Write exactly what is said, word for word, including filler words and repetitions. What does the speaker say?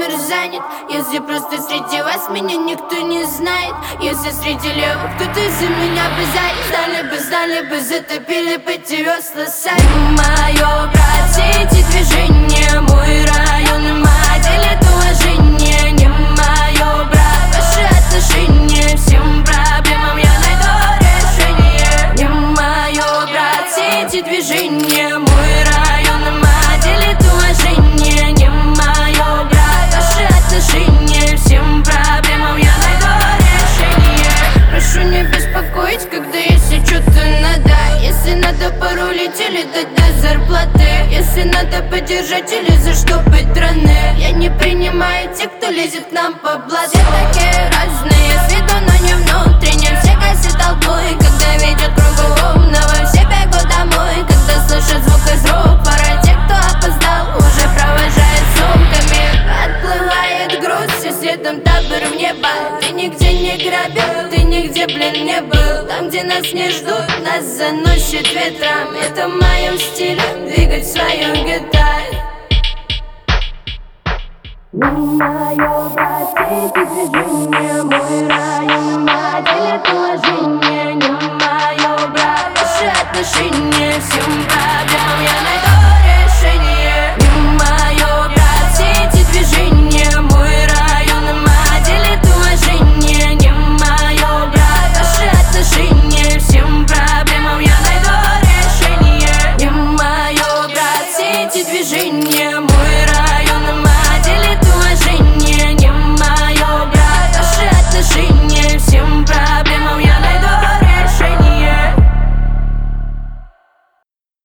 номер занят. Если просто среди вас меня никто не знает, если среди левых кто-то за меня бы занят, знали бы, знали бы, затопили бы эти весла сами. Мое, брат, все эти движения, мой район и мать делят уважение. Не мое, брат, ваши отношения, всем проблемам я найду решение. Не мое, брат, все эти движения, мой район и мать делит уважение. Не мое, брат, ваши отношения, всем проблемам я найду решение. Прошу не беспокоить, когда если что-то надо. Если надо порулить или дать до зарплаты, если надо поддержать или заштопать раны. Я не принимаю тех, кто лезет к нам по блату. Все такие разные, с виду, но не внутренне. Все гасят толпой, когда видят кругу умного. Все бегут домой, когда слышат звук из рук. Пора тех, кто опоздал, уже провожает сумками. Отплывает груз, все следом табор в небо. Ты нигде не грабил, ты нигде, блин, не был. Там, где нас не ждут, нас заносит ветром. Это в моем стиле, двигать свою гитару. Не мое, брат, все эти движения, мой район, мать делит уважение. Не мое, брат, ваши отношения, всем проблемам я найду